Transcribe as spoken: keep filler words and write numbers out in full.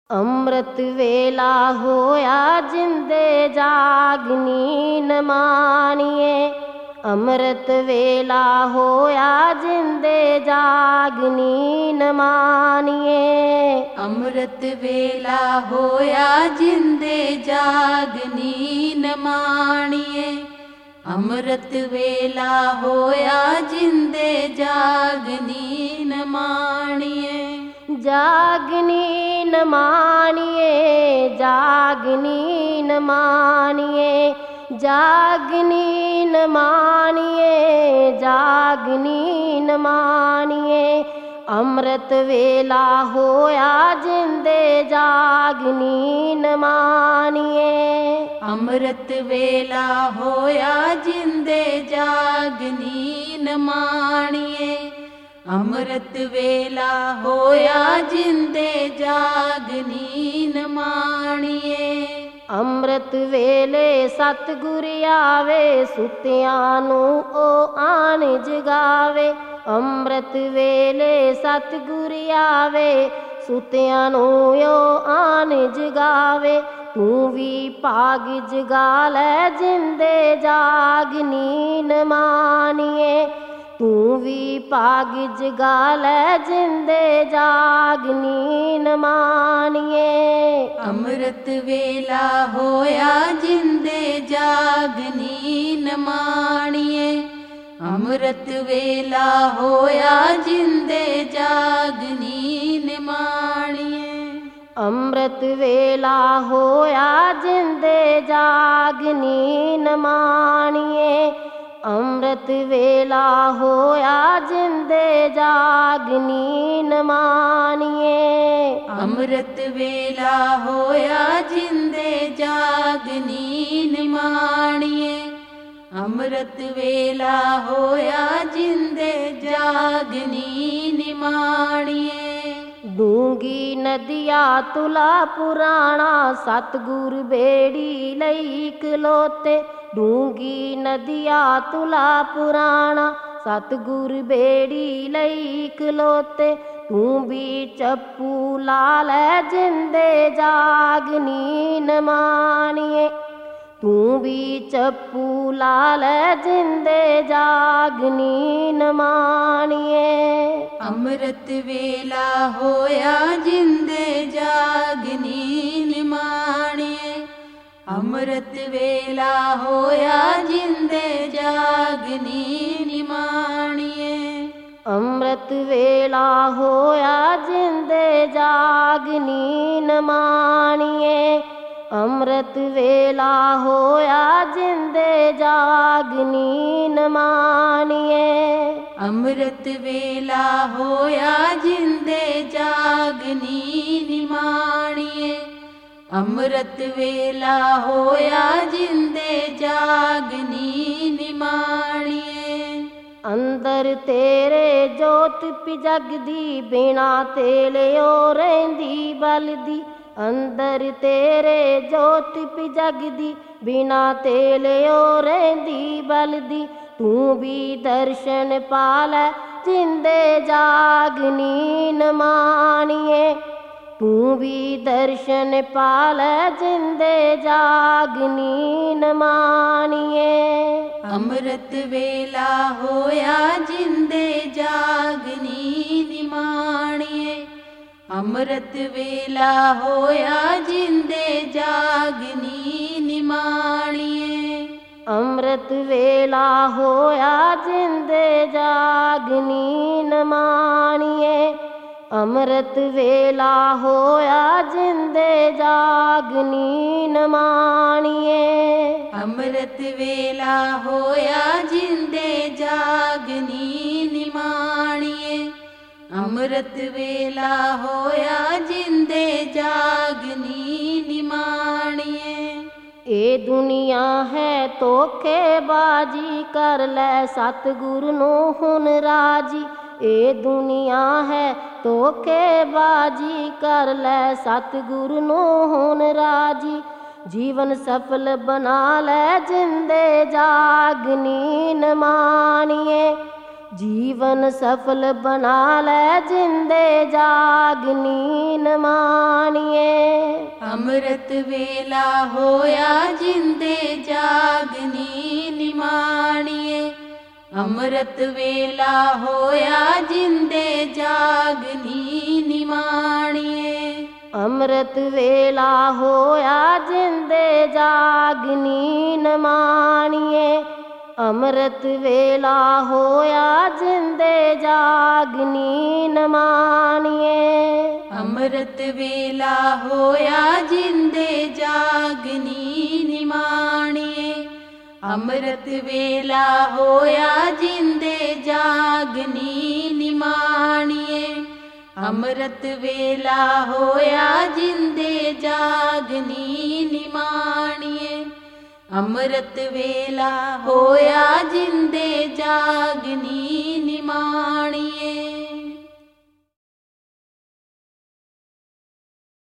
ਅੰਮ੍ਰਿਤ ਵੇਲਾ ਹੋਇਆ ਜਿੰਦੇ ਜਾਗਨੀ ਨ ਮਾਣੀਏ। ਅੰਮ੍ਰਿਤ ਵੇਲਾ ਹੋਇਆ ਜਿੰਦੇ ਜਾਗਨੀ ਨ ਮਾਣੀਏ। ਅੰਮ੍ਰਿਤ ਵੇਲਾ ਹੋਇਆ ਜਿੰਦੇ ਜਾਗਨੀ ਨ ਮਾਣੀਏ। ਅੰਮ੍ਰਿਤ ਵੇਲਾ ਹੋਇਆ ਜਿੰਦੇ ਜਾਗਨੀ ਨ ਮਾਣੀਏ। ਜਾਗਨੀ ਨ ਮਾਣੀਏ, ਜਾਗਨੀ ਨ ਮਾਣੀਏ, ਜਾਗਨੀ ਨ ਮਾਣੀਏ, ਜਾਗਨੀ ਨ ਮਾਣੀਏ। ਅੰਮ੍ਰਿਤ ਵੇਲਾ ਹੋਇਆ ਜਿੰਦੇ ਜਾਗਨੀ ਨ ਮਾਣੀਏ। ਅੰਮ੍ਰਿਤ ਵੇਲਾ ਹੋਇਆ ਜਿੰਦੇ ਜਾਗਨੀ ਨ ਮਾਣੀਏ। ਅੰਮ੍ਰਿਤ ਵੇਲਾ ਹੋਇਆ ਜਿੰਦੇ ਜਾਗਨੀ ਨ ਮਾਣੀਏ। ਅੰਮ੍ਰਿਤ ਵੇਲੇ ਸਤਿਗੁਰ ਆਵੇ, ਸੁੱਤਿਆਂ ਨੂੰ ਉਹ ਆਣ ਜਗਾਵੇ। ਅੰਮ੍ਰਿਤ ਵੇਲੇ ਸਤਿਗੁਰ ਆਵੇ, ਸੁੱਤਿਆਂ ਨੂੰ ਉਹ ਆਣ ਜਗਾਵੇ। ਤੂੰ ਵੀ ਭਾਗ ਜਗਾ ਲੈ ਜਿੰਦੇ ਜਾਗਨੀ ਨ ਮਾਣੀਏ। ਤੂੰ ਵੀ ਭਾਗ ਜਗਾ ਲੈ ਜਿੰਦੇ ਜਾਗਨੀ ਨ ਮਾਣੀਏ। ਅੰਮ੍ਰਿਤ ਵੇਲਾ ਹੋਇਆ ਜਿੰਦੇ ਜਾਗਨੀ ਨ ਮਾਣੀਏ। ਅੰਮ੍ਰਿਤ ਵੇਲਾ ਹੋਇਆ ਜਿੰਦੇ ਜਾਗਨੀ ਨ ਮਾਣੀਏ। ਅੰਮ੍ਰਿਤ ਵੇਲਾ ਹੋਇਆ ਜਿੰਦੇ ਜਾਗਨੀ ਨ ਮਾਣੀਏ। ਅੰਮ੍ਰਿਤ ਵੇਲਾ ਹੋਇਆ ਜਿੰਦੇ ਜਾਗਨੀ ਨ ਮਾਣੀਏ। ਅੰਮ੍ਰਿਤ ਵੇਲਾ ਹੋਇਆ ਜਿੰਦੇ ਜਾਗਨੀ ਨ ਮਾਣੀਏ। ਅੰਮ੍ਰਿਤ ਵੇਲਾ ਹੋਇਆ ਜਿੰਦੇ ਜਾਗਨੀ ਨ ਮਾਣੀਏ। ਡੂੰਗੀ ਨਦੀਆਂ ਤੁਲਾ ਪੁਰਾਣਾ, ਸਤਿਗੁਰ ਬੇੜੀ ਲਈ ਇਕਲੋਤੇ। ਡੂੰਗੀ ਨਦੀਆਂ ਤੁਲਾ ਪੁਰਾਣਾ, ਸਤਿਗੁਰ ਬੇੜੀ ਲਈ ਇਕਲੋਤੇ। ਤੂੰ ਵੀ ਚੱਪੂ ਲਾ ਲੈ ਜਿੰਦੇ ਜਾਗਨੀ ਨ ਮਾਣੀਏ। ਤੂੰ ਵੀ ਚੱਪੂ ਲਾ ਲੈ ਜਿੰਦੇ ਜਾਗਨੀ ਨ ਮਾਣੀਏ। ਅੰਮ੍ਰਿਤ ਵੇਲਾ ਹੋਇਆ ਜਿੰਦੇ ਜਾਗਨੀ ਨ ਮਾਣੀਏ। ਅੰਮ੍ਰਿਤ ਵੇਲਾ ਹੋਇਆ ਜਿੰਦੇ ਜਾਗਨੀ ਨ ਮਾਣੀਏ। ਅੰਮ੍ਰਿਤ ਵੇਲਾ ਹੋਇਆ ਜਿੰਦੇ ਜਾਗਨੀ ਨ ਮਾਣੀਏ। ਅੰਮ੍ਰਿਤ ਵੇਲਾ ਹੋਇਆ ਜਿੰਦੇ ਜਾਗਨੀ ਨ ਮਾਣੀਏ। ਅੰਮ੍ਰਿਤ ਵੇਲਾ ਹੋਇਆ ਜਿੰਦੇ ਜਾਗਨੀ ਨ ਮਾਣੀਏ। ਅੰਮ੍ਰਿਤ ਵੇਲਾ ਹੋਇਆ ਜਿੰਦੇ ਜਾਗਨੀ ਨ ਮਾਣੀਏ। ਅੰਦਰ ਤੇਰੇ ਜੋਤ ਪਿਜਗਦੀ, ਬਿਨਾ ਤੇਲਿਓ ਰਹਿੰਦੀ ਬਲਦੀ। ਅੰਦਰ ਤੇਰੇ ਜੋਤ ਪਿਜਗਦੀ, ਬਿਨਾ ਤੇਲਿਓ ਰਹਿੰਦੀ ਬਲਦੀ। ਤੂੰ ਵੀ ਦਰਸ਼ਨ ਪਾ ਲੈ ਜਿੰਦੇ ਜਾਗਨੀ ਨ ਮਾਣੀਏ। ਤੂੰ ਵੀ ਦਰਸ਼ਨ ਪਾ ਲੈ ਜਿੰਦੇ ਜਾਗਨੀ ਨ ਮਾਣੀਏ। ਅੰਮ੍ਰਿਤ ਵੇਲਾ ਹੋਇਆ ਜਿੰਦੇ ਜਾਗਨੀ ਨ ਮਾਣੀਏ। ਅੰਮ੍ਰਿਤ ਵੇਲਾ ਹੋਇਆ ਜਿੰਦੇ ਜਾਗਨੀ ਨ ਮਾਣੀਏ। ਅੰਮ੍ਰਿਤ ਵੇਲਾ ਹੋਇਆ ਜਿੰਦੇ ਜਾਗਨੀ ਨ ਮਾਣੀਏ। ਅੰਮ੍ਰਿਤ ਵੇਲਾ ਹੋਇਆ ਜਿੰਦੇ ਜਾਗਨੀ ਨ ਮਾਣੀਏ। ਅੰਮ੍ਰਿਤ ਵੇਲਾ ਹੋਇਆ ਜਿੰਦੇ ਜਾਗਨੀ ਨ ਮਾਣੀਏ। ਅੰਮ੍ਰਿਤ ਵੇਲਾ ਹੋਇਆ ਜਿੰਦੇ ਜਾਗਨੀ ਨ ਮਾਣੀਏ। ਇਹ ਦੁਨੀਆ ਹੈ ਧੋਖੇਬਾਜ਼ੀ, ਕਰ ਲੈ ਸਤਿਗੁਰ ਨੂੰ ਹੁਣ ਰਾਜੀ। ਇਹ ਦੁਨੀਆ ਹੈ ਧੋਖੇਬਾਜ਼ੀ, ਕਰ ਲੈ ਸਤਿਗੁਰ ਨੂੰ ਹੁਣ ਰਾਜੀ। ਜੀਵਨ ਸਫਲ ਬਣਾ ਲੈ ਜਿੰਦੇ ਜਾਗਨੀ ਨ ਮਾਣੀਏ। ਜੀਵਨ ਸਫਲ ਬਣਾ ਲੈ ਜਿੰਦੇ ਜਾਗਨੀ ਨ ਮਾਣੀਏ। ਅੰਮ੍ਰਿਤ ਵੇਲਾ ਹੋਇਆ ਜਿੰਦੇ ਜਾਗਨੀ ਨਿਮਾਣੀਏ। ਅੰਮ੍ਰਿਤ ਵੇਲਾ ਹੋਇਆ ਜਿੰਦੇ ਜਾਗਨੀ ਨਿਮਾਣੀਏ। ਅੰਮ੍ਰਿਤ ਵੇਲਾ ਹੋਇਆ ਜਿੰਦੇ ਜਾਗਨੀ ਨਿਮਾਣੀਏ। ਅੰਮ੍ਰਿਤ ਵੇਲਾ ਹੋਇਆ ਜਿੰਦੇ ਜਾਗਨੀ ਨਿਮਾਣੀਏ। ਅੰਮ੍ਰਿਤ ਵੇਲਾ ਹੋਇਆ ਜਿੰਦੇ ਜਾਗਨੀ ਨਿਮਾਣੀਏ। ਅੰਮ੍ਰਿਤ ਵੇਲਾ ਹੋਇਆ ਜਿੰਦੇ ਜਾਗਨੀ ਨਿਮਾਣੀਏ। ਅੰਮ੍ਰਿਤ ਵੇਲਾ ਹੋਇਆ ਜਿੰਦੇ ਜਾਗਨੀ ਨਿਮਾਣੀਏ। ਅੰਮ੍ਰਿਤ ਵੇਲਾ ਹੋਇਆ ਜਿੰਦੇ ਜਾਗਨੀ ਨਿਮਾਣੀਏ।